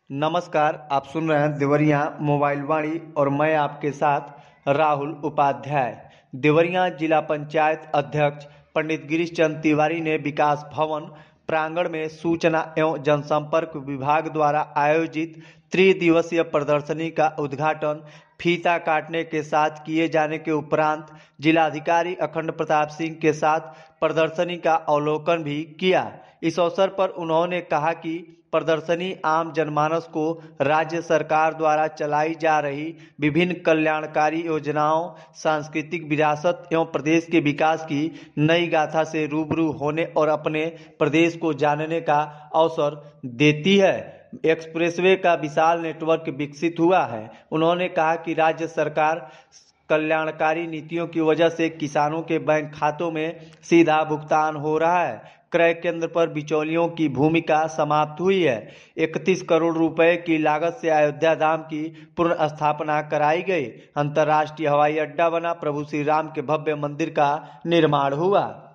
नमस्कार, आप सुन रहे हैं देवरिया मोबाइल वाणी और मैं आपके साथ राहुल उपाध्याय। देवरिया जिला पंचायत अध्यक्ष पंडित गिरीश चंद तिवारी ने विकास भवन प्रांगण में सूचना एवं जनसंपर्क विभाग द्वारा आयोजित त्रिदिवसीय प्रदर्शनी का उद्घाटन फीता काटने के साथ किए जाने के उपरांत जिलाधिकारी अखंड प्रताप सिंह के साथ प्रदर्शनी का अवलोकन भी किया। इस अवसर पर उन्होंने कहा कि प्रदर्शनी आम जनमानस को राज्य सरकार द्वारा चलाई जा रही विभिन्न कल्याणकारी योजनाओं, सांस्कृतिक विरासत एवं प्रदेश के विकास की नई गाथा से रूबरू होने और अपने प्रदेश को जानने का अवसर देती है। एक्सप्रेसवे का विशाल नेटवर्क विकसित हुआ है। उन्होंने कहा कि राज्य सरकार कल्याणकारी नीतियों की वजह से किसानों के बैंक खातों में सीधा भुगतान हो रहा है। क्रय केंद्र पर बिचौलियों की भूमिका समाप्त हुई है। 31 करोड़ रुपए की लागत से अयोध्या धाम की पुनः स्थापना कराई गई। अंतर्राष्ट्रीय हवाई अड्डा बना। प्रभु श्री राम के भव्य मंदिर का निर्माण हुआ।